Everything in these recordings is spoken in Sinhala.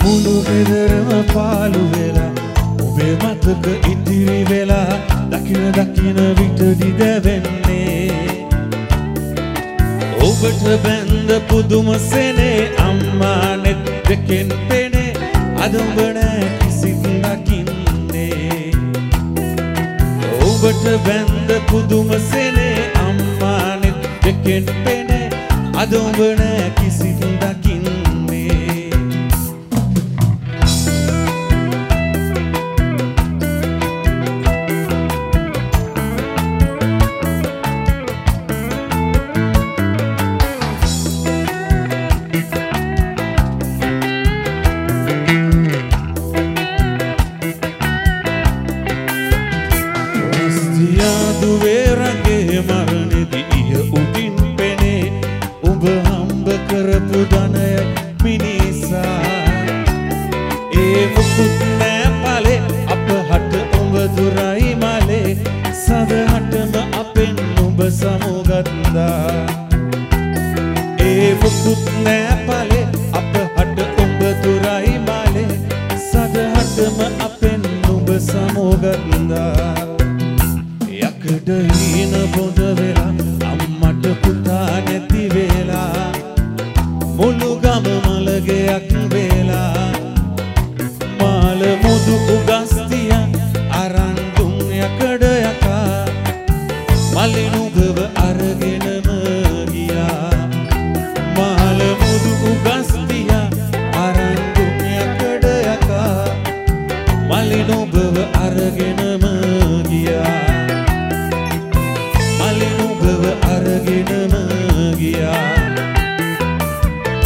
මුළු ගෙදරම පාළු වෙලා ඔබේ මතක ඉතිරි වෙලා දකින දකින විටදි දැවෙන්නේ ඔබට බැඳ පුදුම සෙනේ අම්මා නෙත් දෙකෙන් පෙනේ අද ඔබ නෑ කිසිත් දකින්නේ ඔබට බැඳ පුදුම සෙනේ අම්මා නෙත් දෙකෙන් පෙනේ අද ඔබ නෑ කිසිත් දකින්නේ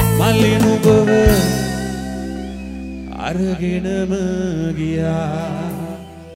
අරගෙනම ගියා